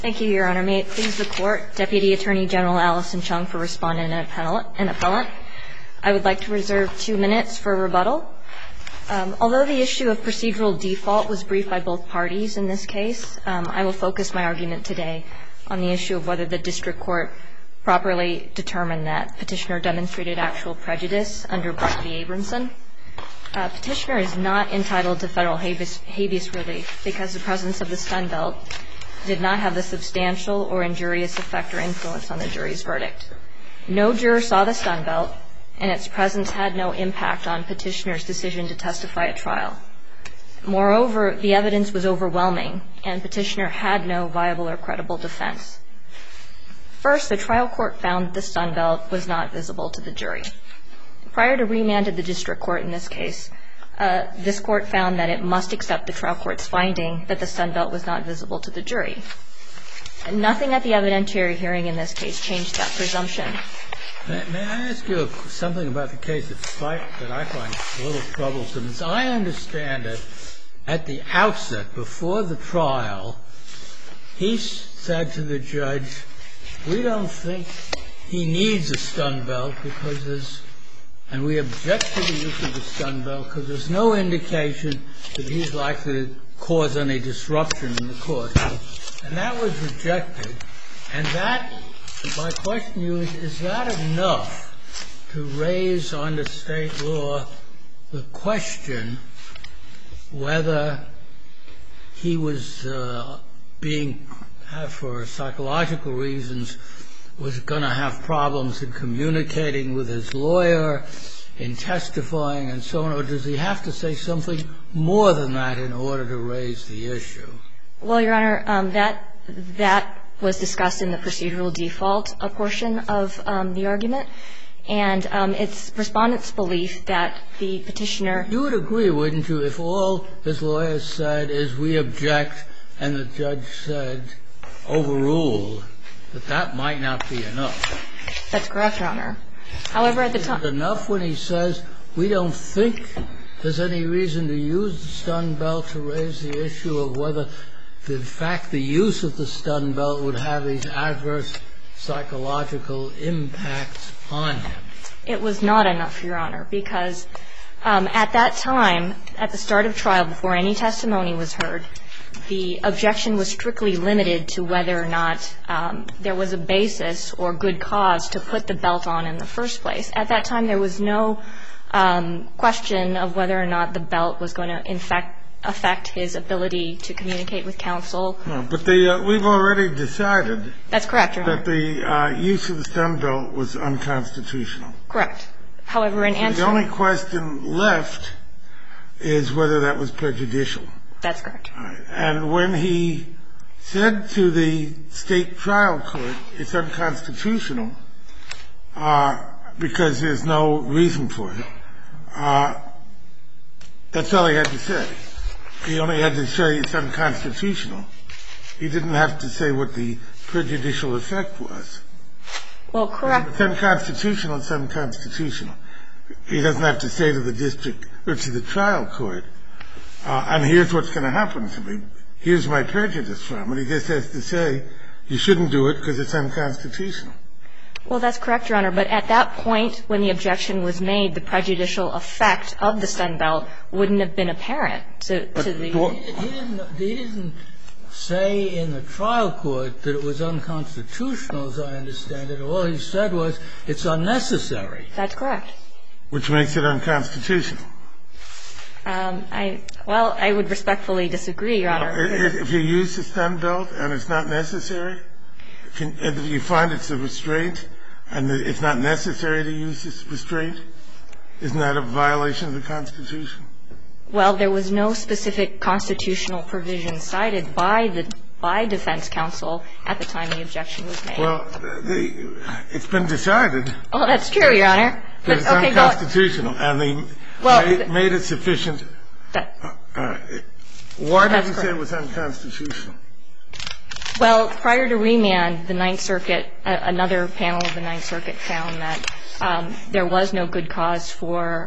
Thank you, Your Honor. May it please the Court, Deputy Attorney General Allison Chung for Respondent and Appellant. I would like to reserve 2 minutes for rebuttal. Although the issue of procedural default was briefed by both parties in this case, I will focus my argument today on the issue of whether the District Court properly determined that Petitioner demonstrated actual prejudice under Buck v. Abramson. Petitioner is not entitled to federal habeas relief because the presence of the stun belt did not have the substantial or injurious effect or influence on the jury's verdict. No juror saw the stun belt, and its presence had no impact on Petitioner's decision to testify at trial. Moreover, the evidence was overwhelming, and Petitioner had no viable or credible defense. First, the trial court found the stun belt was not visible to the jury. Prior to remand to the District Court in this case, this Court found that it must accept the trial court's finding that the stun belt was not visible to the jury. And nothing at the evidentiary hearing in this case changed that presumption. May I ask you something about the case that I find a little troublesome? As I understand it, at the outset, before the trial, he said to the judge, we don't think he needs a stun belt because there's, and we object to the use of the stun belt because there's no indication that he's likely to cause any disruption in the court. And that was rejected. And that, my question to you is that enough to raise under state law the question whether he was being, for psychological reasons, was going to have problems in communicating with his lawyer, in testifying and so on, or does he have to say something more than that in order to raise the issue? Well, Your Honor, that was discussed in the procedural default portion of the argument. And it's Respondent's belief that the Petitioner You would agree, wouldn't you, if all his lawyer said is we object and the judge said overrule, that that might not be enough? That's correct, Your Honor. However, at the time Is it enough when he says we don't think there's any reason to use the stun belt to raise the issue of whether, in fact, the use of the stun belt would have these adverse psychological impacts on him? It was not enough, Your Honor, because at that time, at the start of trial, before any testimony was heard, the objection was strictly limited to whether or not there was a basis or good cause to put the belt on in the first place. At that time, there was no question of whether or not the belt was going to, in fact, affect his ability to communicate with counsel. No, but we've already decided That's correct, Your Honor. that the use of the stun belt was unconstitutional. Correct. However, in answer The only question left is whether that was prejudicial. That's correct. All right. And when he said to the state trial court it's unconstitutional because there's no reason for it, that's all he had to say. He only had to say it's unconstitutional. He didn't have to say what the prejudicial effect was. Well, correct. If it's unconstitutional, it's unconstitutional. He doesn't have to say to the district or to the trial court, and here's what's going to happen to me. Here's my prejudice from it. He just has to say you shouldn't do it because it's unconstitutional. Well, that's correct, Your Honor. But at that point, when the objection was made, the prejudicial effect of the stun belt wouldn't have been apparent to the He didn't say in the trial court that it was unconstitutional, as I understand it. All he said was it's unnecessary. That's correct. Which makes it unconstitutional. I would respectfully disagree, Your Honor. If you use the stun belt and it's not necessary, if you find it's a restraint and it's not necessary to use this restraint, isn't that a violation of the Constitution? Well, there was no specific constitutional provision cited by defense counsel at the time the objection was made. Well, it's been decided. Oh, that's true, Your Honor. That it's unconstitutional, and they made it sufficient. Why did you say it was unconstitutional? Well, prior to remand, the Ninth Circuit, another panel of the Ninth Circuit found that there was no good cause for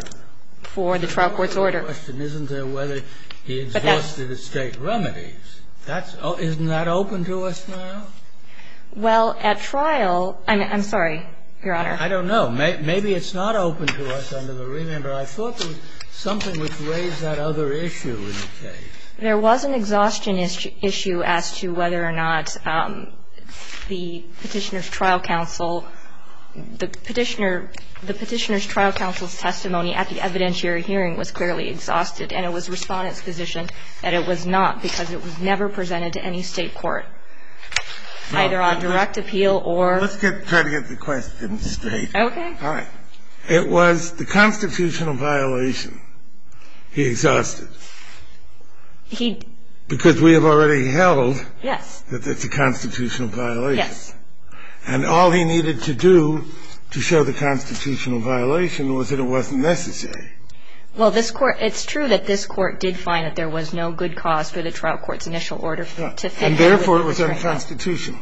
the trial court's order. The question isn't there whether he exhausted his state remedies. Isn't that open to us now? Well, at trial, I'm sorry, Your Honor. I don't know. Maybe it's not open to us under the remand, but I thought there was something which raised that other issue in the case. There was an exhaustion issue as to whether or not the petitioner's trial counsel, the petitioner's trial counsel's testimony at the evidentiary hearing was clearly exhausted, and it was Respondent's position that it was not because it was never presented to any State court, either on direct appeal or. Let's try to get the question straight. Okay. All right. It was the constitutional violation he exhausted. Because we have already held. Yes. That it's a constitutional violation. Yes. And all he needed to do to show the constitutional violation was that it wasn't necessary. Well, this Court – it's true that this Court did find that there was no good cause for the trial court's initial order to fit in with the And therefore, it was unconstitutional.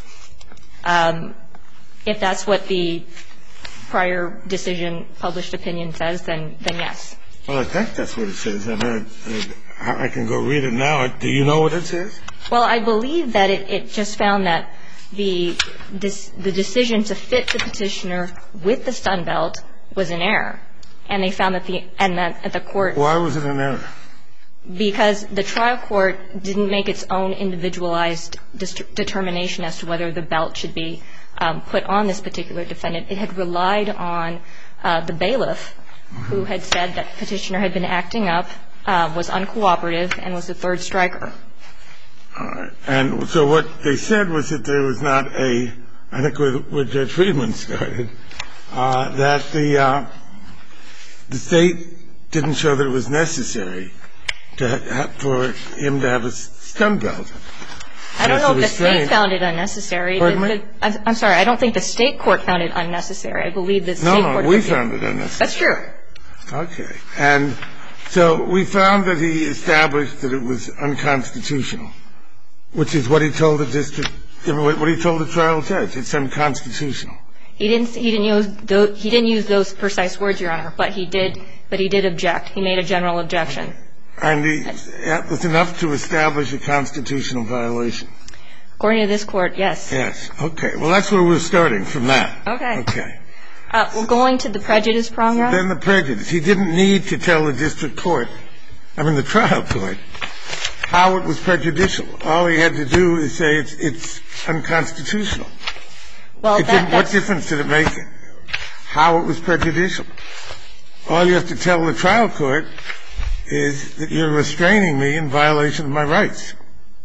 If that's what the prior decision published opinion says, then yes. Well, I think that's what it says. I can go read it now. Do you know what it says? Well, I believe that it just found that the decision to fit the petitioner with the stun belt was an error. And they found that the court. Why was it an error? Because the trial court didn't make its own individualized determination as to whether the belt should be put on this particular defendant. It had relied on the bailiff who had said that the petitioner had been acting up, was uncooperative, and was the third striker. All right. And so what they said was that there was not a, I think where Judge Friedman started, that the State didn't show that it was necessary for him to have a stun belt. I don't know if the State found it unnecessary. Pardon me? I'm sorry. I don't think the State court found it unnecessary. I believe the State court. No, we found it unnecessary. That's true. Okay. And so we found that he established that it was unconstitutional, which is what he told the district, what he told the trial judge. It's unconstitutional. He didn't use those precise words, Your Honor, but he did object. He made a general objection. And it was enough to establish a constitutional violation. According to this Court, yes. Yes. Okay. Well, that's where we're starting, from that. Okay. Okay. We're going to the prejudice prong, Your Honor? Then the prejudice. He didn't need to tell the district court, the trial court, how it was prejudicial. All he had to do is say it's unconstitutional. Well, what difference did it make how it was prejudicial? All you have to tell the trial court is that you're restraining me in violation of my rights.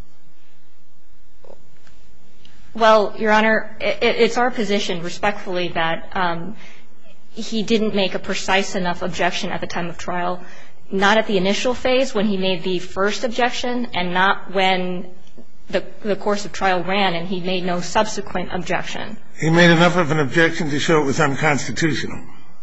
Well, Your Honor, it's our position, respectfully, that he didn't make a precise enough objection at the time of trial, not at the initial phase when he made the first objection and not when the course of trial ran and he made no subsequent objection. He made enough of an objection to show it was unconstitutional.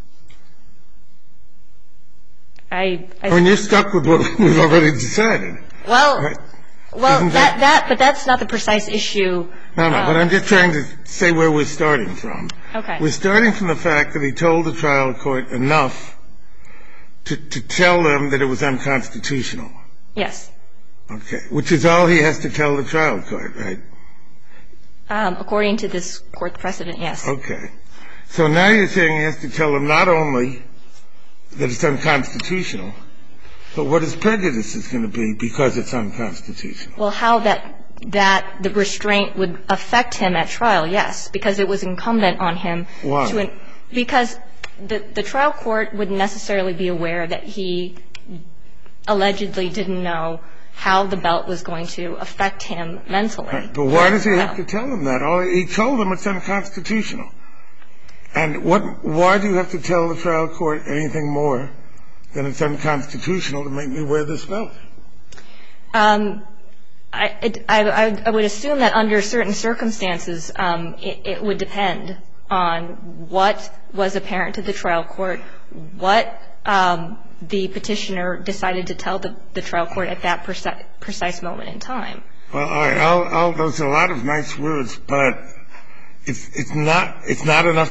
You're stuck with what we've already decided. Well, but that's not the precise issue. No, but I'm just trying to say where we're starting from. Okay. We're starting from the fact that he told the trial court enough to tell them that it was unconstitutional. Yes. Okay. Which is all he has to tell the trial court, right? According to this court precedent, yes. Okay. So now you're saying he has to tell them not only that it's unconstitutional, but what his prejudice is going to be because it's unconstitutional. Well, how that the restraint would affect him at trial, yes, because it was incumbent on him. Why? Because the trial court wouldn't necessarily be aware that he allegedly didn't know how the belt was going to affect him mentally. Right. But why does he have to tell them that? He told them it's unconstitutional. And why do you have to tell the trial court anything more than it's unconstitutional to make me wear this belt? I would assume that under certain circumstances, it would depend on what was apparent to the trial court, what the petitioner decided to tell the trial court at that precise moment in time. Well, all right. Those are a lot of nice words, but it's not enough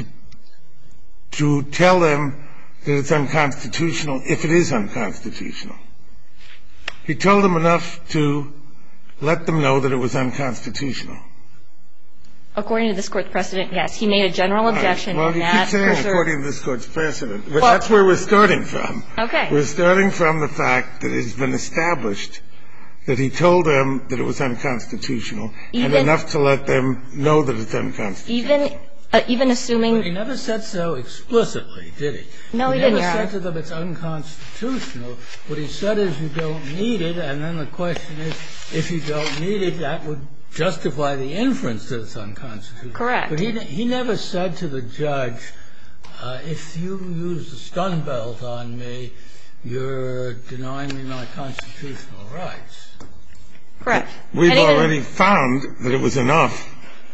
to tell them that it's unconstitutional if it is unconstitutional. He told them enough to let them know that it was unconstitutional? According to this Court's precedent, yes. He made a general objection. Well, you keep saying according to this Court's precedent. Well, that's where we're starting from. Okay. We're starting from the fact that it has been established that he told them that it was unconstitutional and enough to let them know that it's unconstitutional. Even assuming... But he never said so explicitly, did he? No, he didn't, Your He Honor. never said to them it's unconstitutional. What he said is you don't need it, and then the question is, if you don't need it, that would justify the inference that it's unconstitutional. Correct. But he never said to the judge, if you use the stun belt on me, you're denying me my constitutional rights. Correct. We've already found that it was enough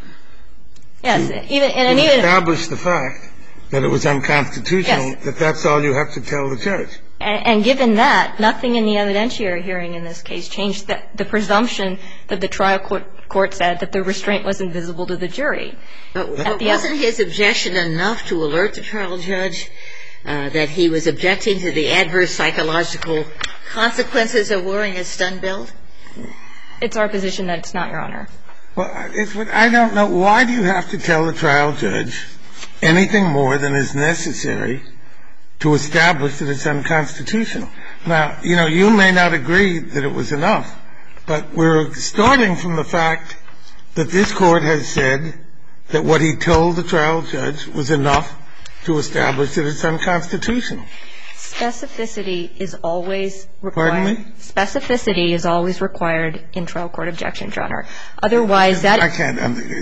to establish the fact that it was unconstitutional, yes, that that's all you have to tell the judge. And given that, nothing in the evidentiary hearing in this case changed the presumption that the trial court said that the restraint wasn't visible to the jury. But wasn't his objection enough to alert the trial judge that he was objecting to the adverse psychological consequences of wearing a stun belt? It's our position that it's not, Your Honor. Well, I don't know. Why do you have to tell the trial judge anything more than is necessary to establish that it's unconstitutional? Now, you know, you may not agree that it was enough, but we're starting from the fact that this Court has said that what he told the trial judge was enough to establish that it's unconstitutional. Specificity is always required. Pardon me? Specificity is always required in trial court objections, Your Honor. Otherwise, that... I can't.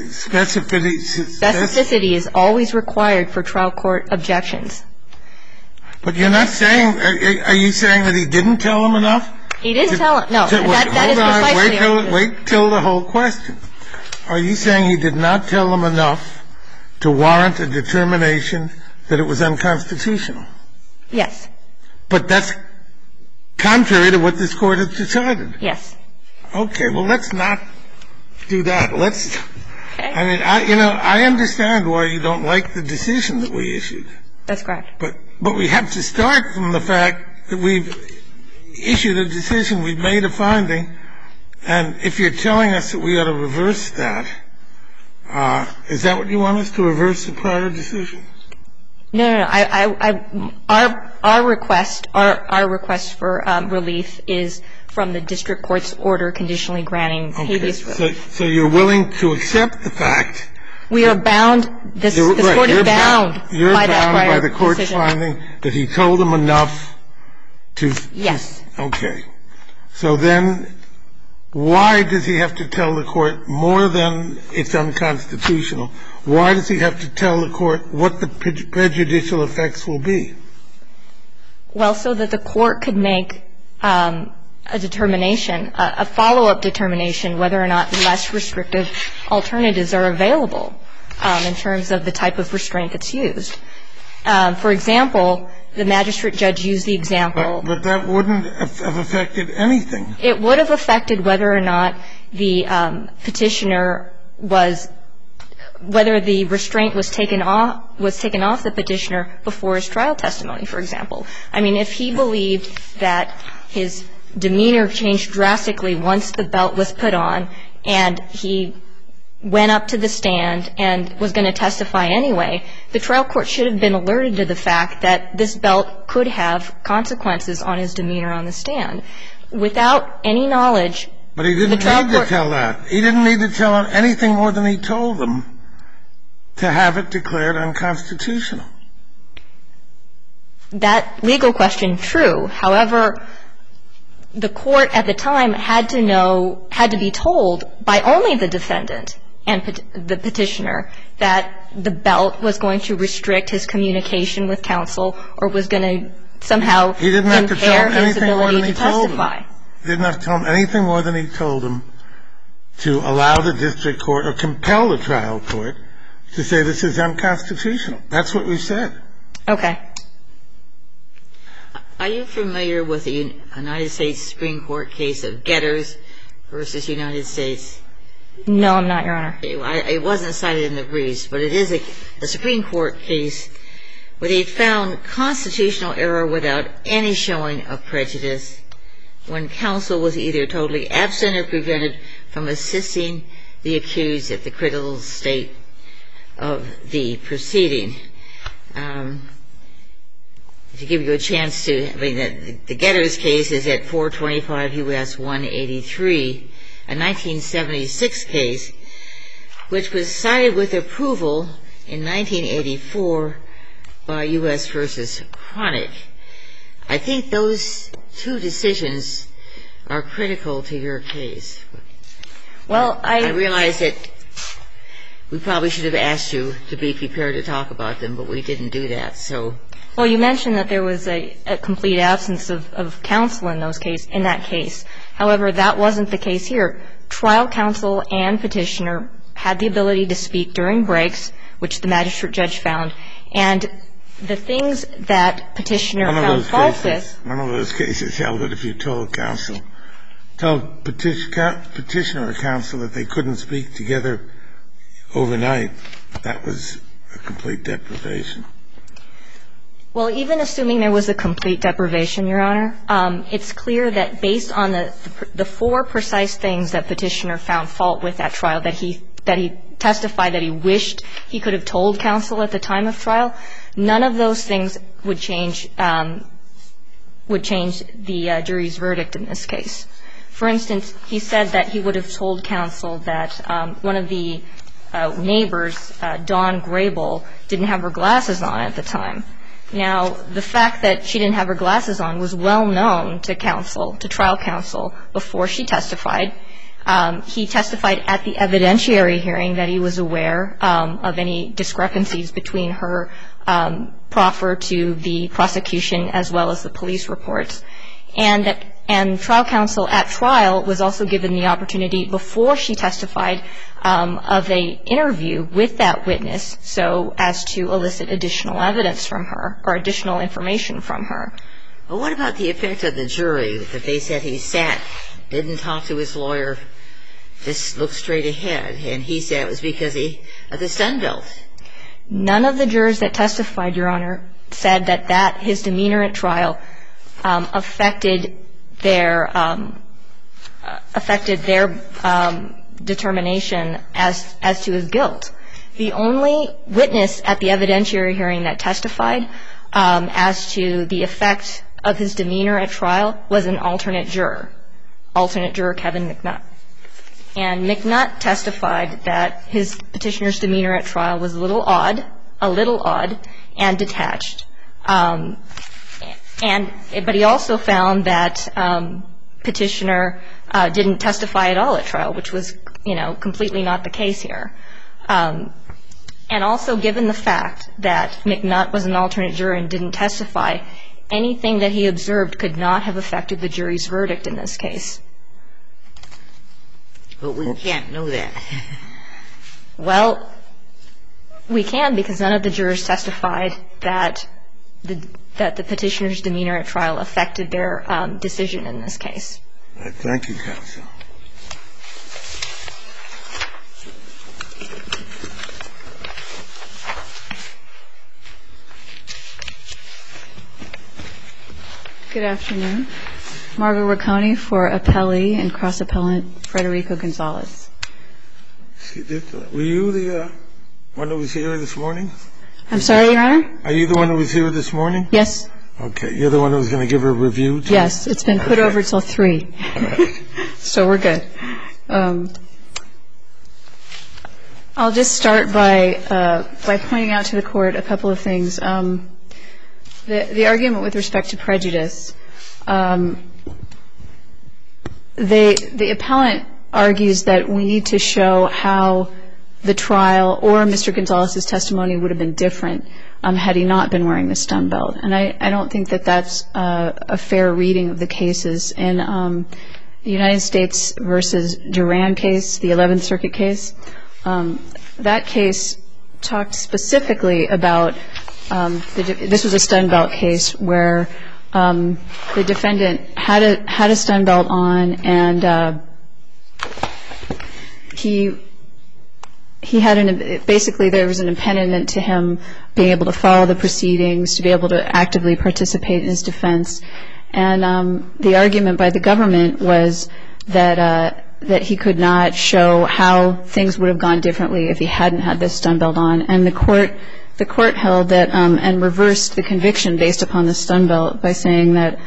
Specificity is always required for trial court objections. But you're not saying... Are you saying that he didn't tell him enough? He didn't tell him. No, that is precisely... Wait till the whole question. Are you saying he did not tell him enough to warrant a determination that it was unconstitutional? Yes. But that's contrary to what this Court has decided. Yes. Okay. Well, let's not do that. Let's... Okay. I mean, I understand why you don't like the decision that we issued. That's correct. But we have to start from the fact that we've issued a decision, we've made a finding, and if you're telling us that we ought to reverse that, is that what you want us to reverse the prior decision? No. Our request for relief is from the district court's order conditionally granting habeas relief. So you're willing to accept the fact... We are bound... This Court is bound by that prior decision. You're bound by the Court's finding that he told him enough to... Yes. Okay. So then why does he have to tell the Court more than it's unconstitutional? Why does he have to tell the Court what the prejudicial effects will be? Well, so that the Court could make a determination, a follow-up determination, whether or not less restrictive alternatives are available in terms of the type of restraint that's used. For example, the magistrate judge used the example... But that wouldn't have affected anything. It would have affected whether or not the petitioner was... whether the restraint was taken off the petitioner before his trial testimony, for example. I mean, if he believed that his demeanor changed drastically once the belt was put on and he went up to the stand and was going to testify anyway, the trial court should have been alerted to the fact that this belt could have consequences on his demeanor on the stand. Without any knowledge... But he didn't need to tell that. He didn't need to tell him anything more than he told them to have it declared unconstitutional. That legal question, true. However, the Court at the time had to be told by only the defendant and the petitioner that the belt was going to restrict his communication with counsel or was going to somehow impair his ability to testify. He didn't have to tell him anything more than he told him to allow the district court or compel the trial court to say this is unconstitutional. That's what we said. Okay. Are you familiar with the United States Supreme Court case of Getters versus United States? No, I'm not, Your Honor. It wasn't cited in the briefs, but it is a Supreme Court case where they found constitutional error without any showing of prejudice. when counsel was either totally absent or prevented from assisting the accused at the critical state of the proceeding. To give you a chance to, the Getters case is at 425 U.S. 183, a 1976 case, which was cited with approval in 1984 by U.S. v. Chronic. I think those two decisions are critical to your case. Well, I realize that we probably should have asked you to be prepared to talk about them, but we didn't do that. So, well, you mentioned that there was a complete absence of counsel in that case. However, that wasn't the case here. Trial counsel and petitioner had the ability to speak during breaks, which the magistrate judge found, and the things that petitioner found fault with. One of those cases held that if you told petitioner or counsel that they couldn't speak together overnight, that was a complete deprivation. Well, even assuming there was a complete deprivation, Your Honor, it's clear that based on the four precise things that petitioner found fault with at trial, that he testified that he wished he could have told counsel at the time of trial, none of those things would change the jury's verdict in this case. For instance, he said that he would have told counsel that one of the neighbors, Dawn Grable, didn't have her glasses on at the time. Now, the fact that she didn't have her glasses on was well known to counsel, to trial counsel, before she testified. He testified at the evidentiary hearing that he was aware of any discrepancies between her proffer to the prosecution as well as the police reports. And trial counsel at trial was also given the opportunity before she testified of an interview with that witness so as to elicit additional evidence from her or additional information from her. Well, what about the effect of the jury, that they said he sat, didn't talk to his lawyer, just looked straight ahead, and he said it was because of the stun belt? None of the jurors that testified, Your Honor, said that his demeanor at trial affected their determination as to his guilt. The only witness at the evidentiary hearing that testified as to the effect of his demeanor at trial was an alternate juror Kevin McNutt. And McNutt testified that his petitioner's demeanor at trial was a little odd and detached. But he also found that petitioner didn't testify at all at trial, which was, completely not the case here. And also, given the fact that McNutt was an alternate juror and didn't testify, anything that he observed could not have affected the jury's verdict in this case. But we can't know that. Well, we can, because none of the jurors testified that the petitioner's demeanor at trial affected their decision in this case. Thank you, counsel. Good afternoon. Margo Ricconi for appellee and cross-appellant Federico Gonzalez. Were you the one who was here this morning? I'm sorry, Your Honor? Are you the one who was here this morning? Yes. Okay. You're the one who was going to give a review? Yes. It's been put over till 3. All right. So we're good. I'll just start by pointing out to the Court a couple of things. The argument with respect to prejudice, the appellant argues that we need to show how the trial or Mr. Gonzalez's testimony would have been different had he not been wearing the stun belt. And I don't think that that's a fair reading of the cases. In the United States v. Duran case, the 11th Circuit case, that case talked specifically about this was a stun belt case where the defendant had a stun belt on, and he had basically there was an impediment to him being able to follow the proceedings, to be able to actively participate in his defense. And the argument by the government was that he could not show how things would have gone differently if he hadn't had this stun belt on. And the court held that and reversed the conviction based upon the stun belt by saying that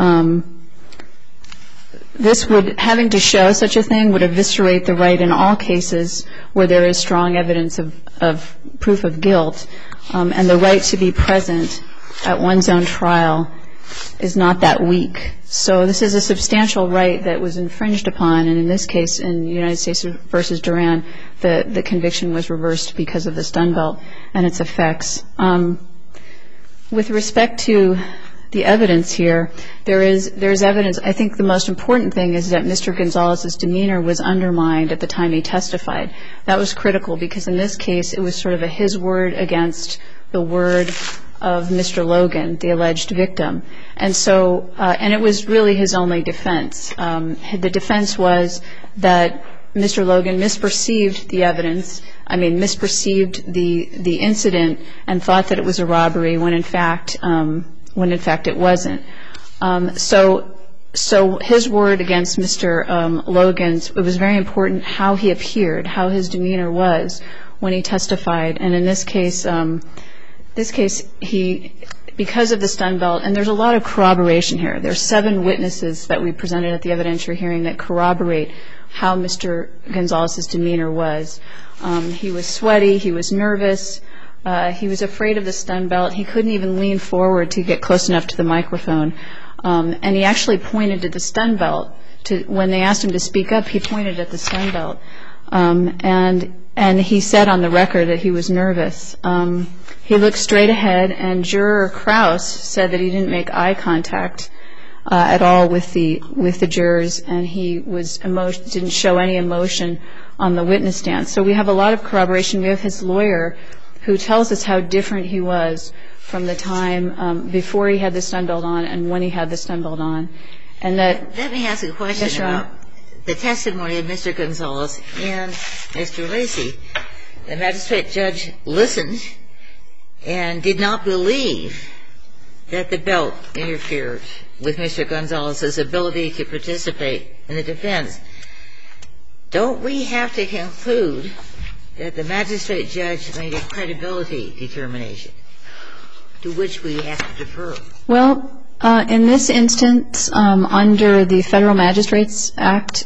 having to show such a thing would eviscerate the right in all cases where there is strong evidence of proof of guilt, and the right to be present at one's own trial is not that weak. So this is a substantial right that was infringed upon, and in this case, in United States v. Duran, the conviction was reversed because of the stun belt and its effects. With respect to the evidence here, there's evidence. I think the most important thing is that Mr. Gonzalez's demeanor was undermined at the time he testified. That was critical because in this case it was sort of his word against the word of Mr. Logan, the alleged victim. And so, and it was really his only defense. The defense was that Mr. Logan misperceived the evidence, misperceived the incident and thought that it was a robbery when in fact it wasn't. So his word against Mr. Logan's, it was very important how he appeared, how his demeanor was when he testified. And in this case, he, because of the stun belt, and there's a lot of corroboration here. There's 7 witnesses that we presented at the evidentiary hearing that corroborate how Mr. Gonzalez's demeanor was. He was sweaty. He was nervous. He was afraid of the stun belt. He couldn't even lean forward to get close enough to the microphone. And he actually pointed to the stun belt. When they asked him to speak up, he pointed at the stun belt. And he said on the record that he was nervous. He looked straight ahead, and Juror Krause said that he didn't make eye contact at all with the jurors, and he didn't show any emotion on the witness stand. So we have a lot of corroboration. We have his lawyer who tells us how different he was from the time before he had the stun belt on and when he had the stun belt on. And that. Let me ask you a question about the testimony of Mr. Gonzalez and Mr. Lacy. The magistrate judge listened and did not believe that the belt interfered with Mr. Gonzalez's ability to participate in the defense. Don't we have to conclude that the magistrate judge made a credibility determination to which we have to defer? Well, in this instance, under the Federal Magistrates Act,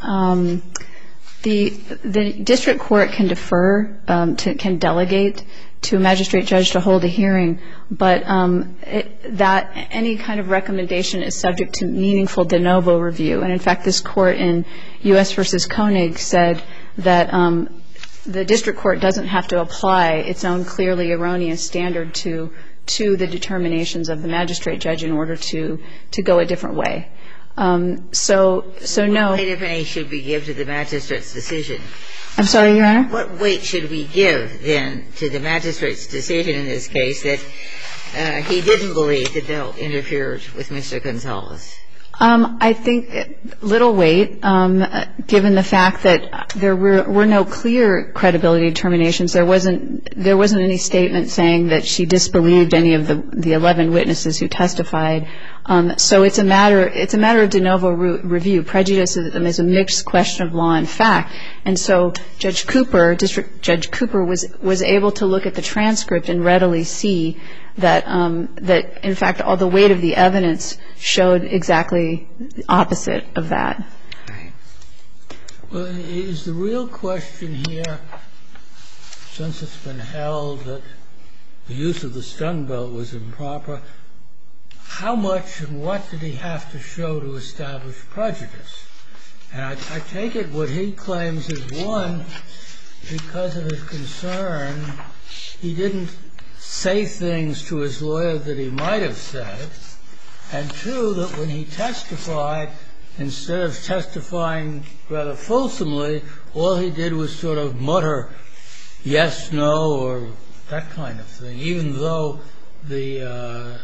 the district court can defer, can delegate to a magistrate judge to hold a hearing, but that any kind of recommendation is subject to meaningful de novo review. And in fact, this court in U.S. v. Koenig said that the district court doesn't have to apply its own clearly erroneous standard to the determinations of the magistrate judge in order to go a different way. So no. What weight, if any, should we give to the magistrate's decision? I'm sorry, Your Honor? What weight should we give, then, to the magistrate's decision in this case that he didn't believe the belt interfered with Mr. Gonzalez? I think little weight, given the fact that there were no clear credibility determinations. There wasn't any statement saying that she disbelieved any of the 11 witnesses who testified. So it's a matter of de novo review. Prejudice is a mixed question of law and fact. And so District Judge Cooper was able to look at the transcript and readily see that in fact all the weight of the evidence showed exactly the opposite of that. Well, is the real question here, since it's been held that the use of the stun belt was improper, how much and what did he have to show to establish prejudice? And I take it what he claims is, one, because of his concern, he didn't say things to his lawyer that he might have said, and two, that when he testified, instead of testifying rather fulsomely, all he did was sort of mutter yes, no, or that kind of thing, even though his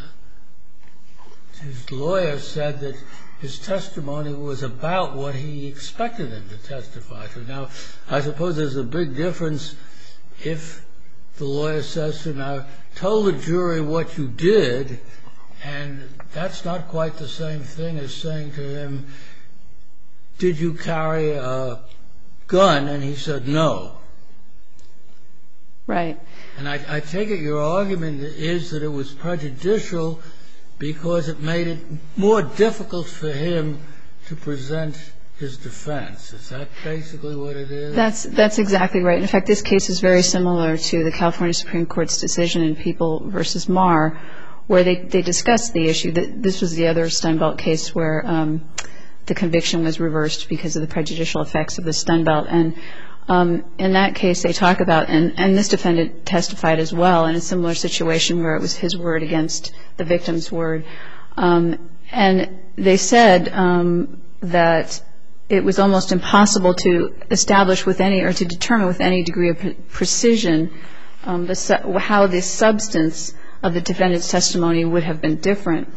lawyer said that his testimony was about what he expected him to testify to. Now, I suppose there's a big difference if the lawyer says to him, now, tell the jury what you did, And that's not quite the same thing as saying to him, did you carry a gun? And he said no. Right. And I take it your argument is that it was prejudicial because it made it more difficult for him to present his defense. Is that basically what it is? That's exactly right. In fact, this case is very similar to the California Supreme Court's decision in People v. Marr, where they discussed the issue. This was the other Stun Belt case where the conviction was reversed because of the prejudicial effects of the Stun Belt. And in that case, they talk about, and this defendant testified as well in a similar situation where it was his word against the victim's word. And they said that it was almost impossible to establish with any, or to determine with any degree of precision how the substance of the defendant's testimony would have been different.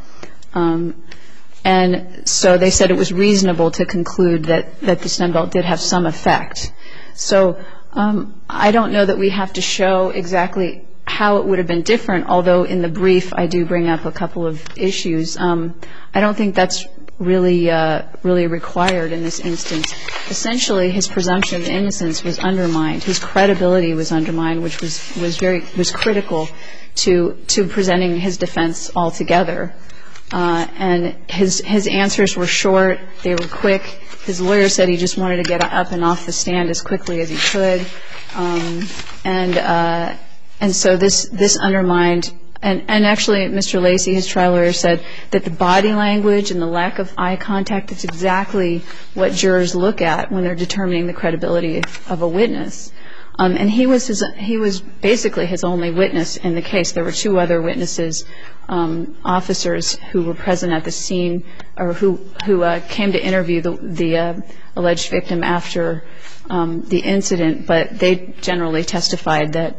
And so they said it was reasonable to conclude that the Stun Belt did have some effect. So I don't know that we have to show exactly how it would have been different, although in the brief I do bring up a couple of issues. I don't think that's really required in this instance. Essentially, his presumption of innocence was undermined. His credibility was undermined, which was critical to presenting his defense altogether. And his answers were short. They were quick. His lawyer said he just wanted to get up and off the stand as quickly as he could. And so this undermined. And actually, Mr. Lacey, his trial lawyer, said that the body language and the lack of eye contact is exactly what jurors look at when they're determining the credibility of a witness. And he was basically his only witness in the case. There were two other witnesses, officers who were present at the scene, or who came to interview the alleged victim after the incident. But they generally testified that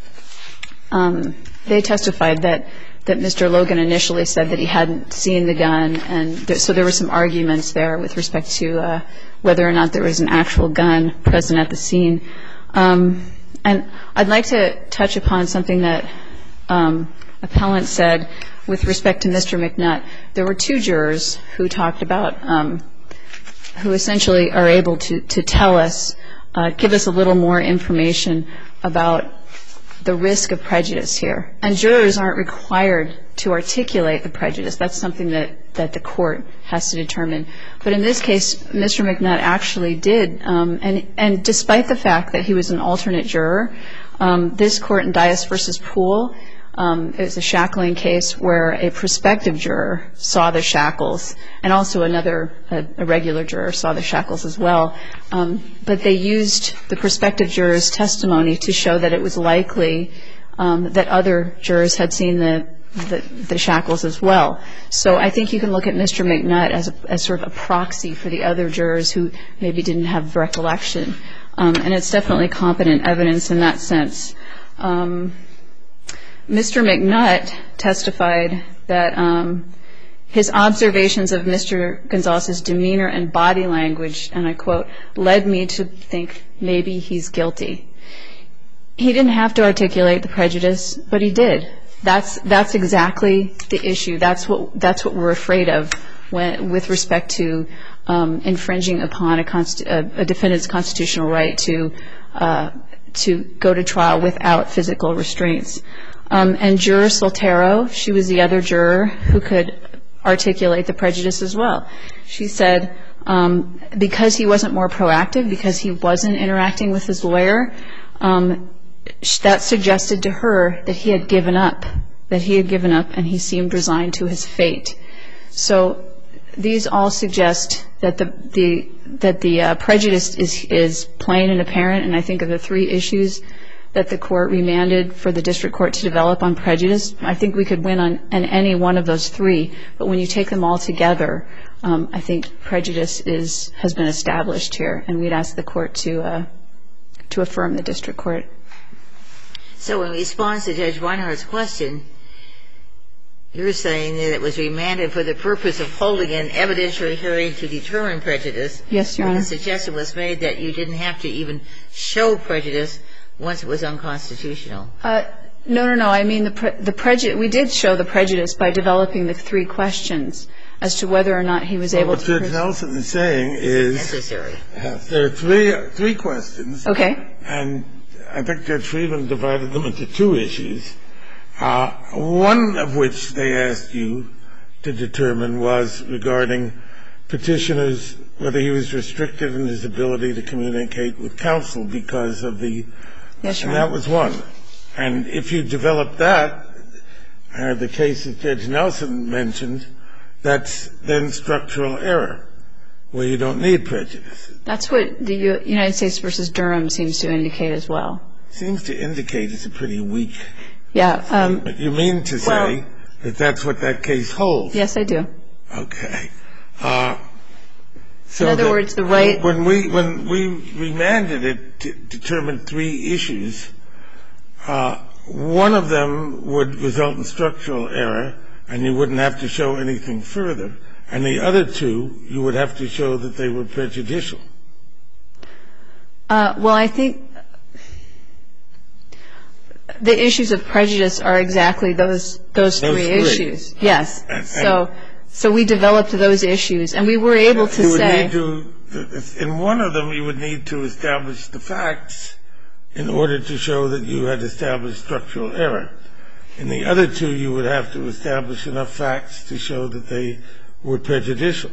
Mr. Logan initially said that he hadn't seen the gun, and so there were some arguments there with respect to whether or not there was an actual gun present at the scene. And I'd like to touch upon something that appellant said with respect to Mr. McNutt. There were two jurors who talked about, who essentially are able to tell us, give us a little more information about the risk of prejudice here. And jurors aren't required to articulate the prejudice. That's something that the court has to determine. But in this case, Mr. McNutt actually did. And despite the fact that he was an alternate juror, this court in Dias v. Poole, it was a shackling case where a prospective juror saw the shackles, and also a regular juror saw the shackles as well. But they used the prospective juror's testimony to show that it was likely that other jurors had seen the shackles as well. So I think you can look at Mr. McNutt as sort of a proxy for the other jurors who maybe didn't have recollection. And it's definitely competent evidence in that sense. Mr. McNutt testified that his observations of Mr. Gonzalez's demeanor and body language, and I quote, led me to think maybe he's guilty. He didn't have to articulate the prejudice, but he did. That's exactly the issue. That's what we're afraid of with respect to infringing upon a defendant's constitutional right to go to trial without physical restraints. And Juror Soltero, she was the other juror who could articulate the prejudice as well. She said because he wasn't more proactive, because he wasn't interacting with his lawyer, that suggested to her that he had given up, and he seemed resigned to his fate. So these all suggest that the prejudice is plain and apparent, and I think of the three issues that the court remanded for the district court to develop on prejudice, I think we could win on any one of those three. But when you take them all together, I think prejudice has been established here, and we'd ask the court to affirm the district court. So in response to Judge Reinhart's question, you're saying that it was remanded for the purpose of holding an evidentiary hearing to determine prejudice. Yes, Your Honor. The suggestion was made that you didn't have to even show prejudice once it was unconstitutional. No. I mean, the prejudice. We did show the prejudice by developing the 3 questions as to whether or not he was able to. What Judge Nelson is saying is necessary. There are three questions. Okay. And I think Judge Friedman divided them into 2 issues. One of which they asked you to determine was regarding petitioners, whether he was restricted in his ability to communicate with counsel because of the. Yes, Your and Honor. that was one. And if you develop that, the case that Judge Nelson mentioned, that's then structural error, where you don't need prejudice. That's what the United States versus Durham seems to indicate as well. Seems to indicate it's a pretty weak. Yeah. But you mean to say that that's what that case holds? Yes, I do. Okay. In other words, the right. When we remanded it to determine 3 issues, one of them would result in structural error, and you wouldn't have to show anything further. And the other 2, you would have to show that they were prejudicial. Well, I think the issues of prejudice are exactly those 3 issues. Yes. So we developed those issues, and we were able to say. In one of them, you would need to establish the facts in order to show that you had established structural error. In the other 2, you would have to establish enough facts to show that they were prejudicial.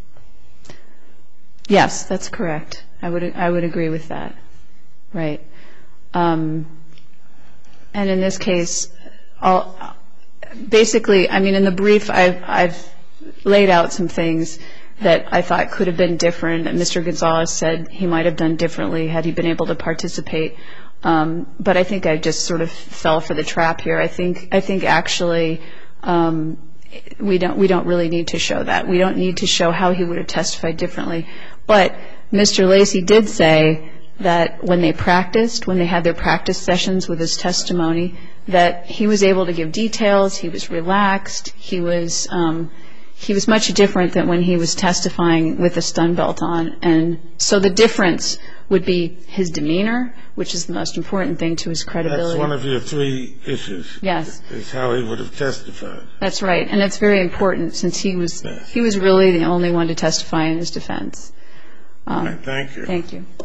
Yes, that's correct. I would agree with that. Right. And in this case, basically, I mean, in the brief, I've laid out some things that I thought could have been different, that Mr. Gonzalez said he might have done differently had he been able to participate. But I think I just sort of fell for the trap here. I think actually we don't really need to show that. We don't need to show how he would have testified differently. But Mr. Lacey did say that when they had their practice sessions with his testimony, that he was able to give details, he was relaxed, he was much different than when he was testifying with a stun belt on. And so the difference would be his demeanor, which is the most important thing to his credibility. That's one of your 3 issues. Yes. Is how he would have testified. That's right. And it's very important since he was really the only one to testify in his defense. Thank you. Thank you.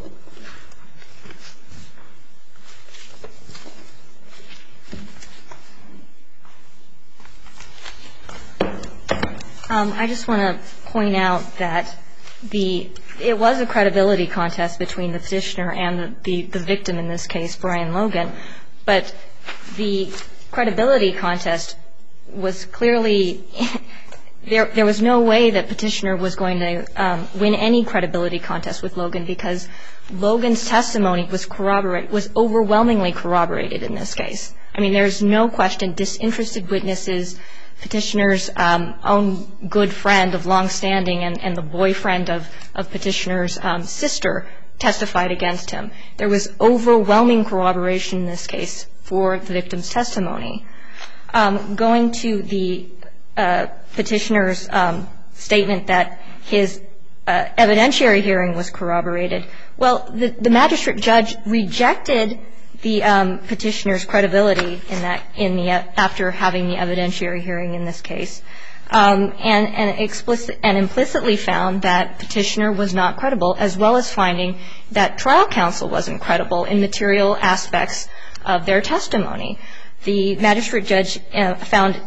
I just want to point out that it was a credibility contest between the petitioner and the victim in this case, Brian Logan. But the credibility contest was clearly there was no way that petitioner was going to win any credibility contest with Logan, because Logan's testimony was overwhelmingly corroborated in this case. I mean, there's no question disinterested witnesses, petitioner's own good friend of longstanding and the boyfriend of petitioner's sister testified against him. There was overwhelming corroboration in this case for the victim's testimony. Going to the petitioner's statement that his evidentiary hearing was corroborated, well, the magistrate judge rejected the petitioner's credibility after having the evidentiary hearing in this case, and implicitly found that petitioner was not credible, as well as finding that trial counsel wasn't credible in material aspects of their testimony. The magistrate judge found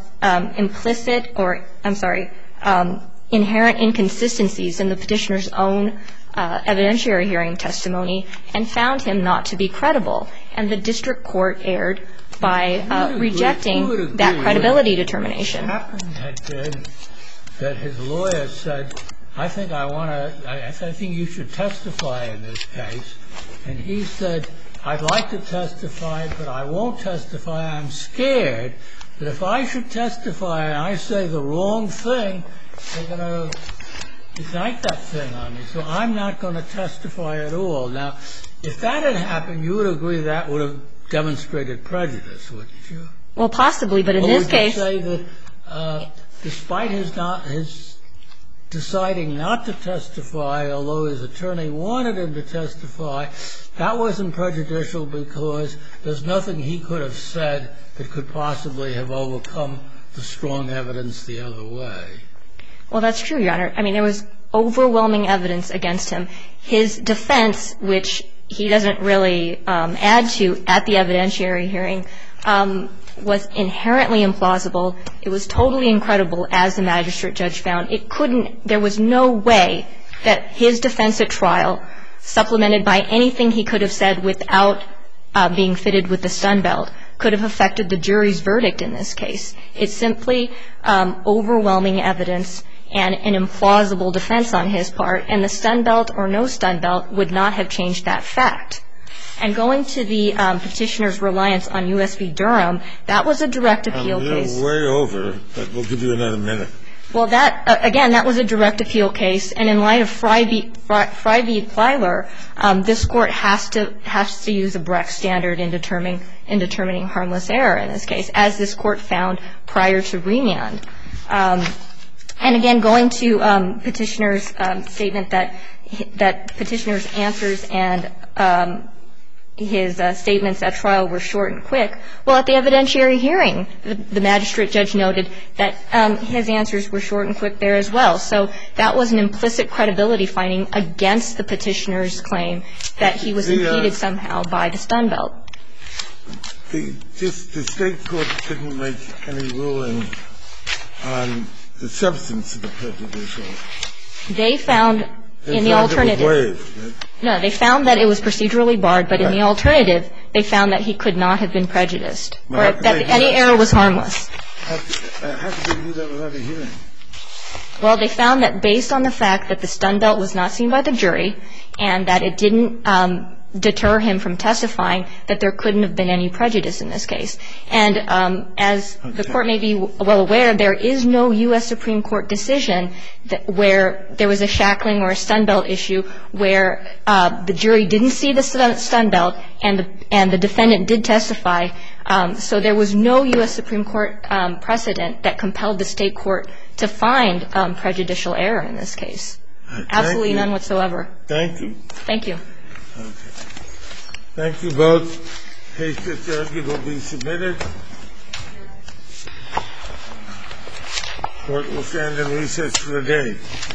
inherent inconsistencies in the petitioner's own evidentiary hearing testimony and found him not to be credible. And the district court erred by rejecting that credibility determination. What happened had been that his lawyer said, I think you should testify in this case. And he said, I'd like to testify, but I won't testify. I'm scared that if I should testify and I say the wrong thing, they're going to ignite that thing on me. So I'm not going to testify at all. Now, if that had happened, you would agree that would have demonstrated prejudice, wouldn't you? Well, possibly, but in this case. Or would you say that despite his deciding not to testify, although his attorney wanted him to testify, that wasn't prejudicial because there's nothing he could have said that could possibly have overcome the strong evidence the other way. Well, that's true, Your Honor. I mean, there was overwhelming evidence against him. His defense, which he doesn't really add to at the evidentiary hearing, was inherently implausible. It was totally incredible, as the magistrate judge found. There was no way that his defense at trial, supplemented by anything he could have said without being fitted with the stun belt, could have affected the jury's verdict in this case. It's simply overwhelming evidence and an implausible defense on his part, and the stun belt or no stun belt would not have changed that fact. And going to the petitioner's reliance on U.S. v. Durham, that was a direct appeal case. We're way over, but we'll give you another minute. Well, that was a direct appeal case, and in light of Frye v. Plyler, this Court has to use a Brecht standard in determining harmless error in this case, as this Court found prior to remand. And again, going to petitioner's statement that petitioner's answers and his statements at trial were short and quick, well, at the evidentiary hearing, the magistrate judge noted that his answers were short and quick there as well. So that was an implicit credibility finding against the petitioner's claim that he was impeded somehow by the stun belt. The State court didn't make any ruling on the substance of the prejudicial. They found in the alternative. It was waived, right? No, they found that it was procedurally barred, but in the alternative, they found that he could not have been prejudiced, or that any error was harmless. How could they do that without a hearing? Well, they found that based on the fact that the stun belt was not seen by the jury and that it didn't deter him from testifying, that there couldn't have been any prejudice in this case. And as the Court may be well aware, there is no U.S. Supreme Court decision where there was a shackling or a stun belt issue where the jury didn't see the stun belt and the defendant did testify. So there was no U.S. Supreme Court precedent that compelled the State court to find prejudicial error in this case. Absolutely none whatsoever. Thank you. Thank you. Okay. Thank you both. Case that's argued will be submitted. Court will stand in recess for the day.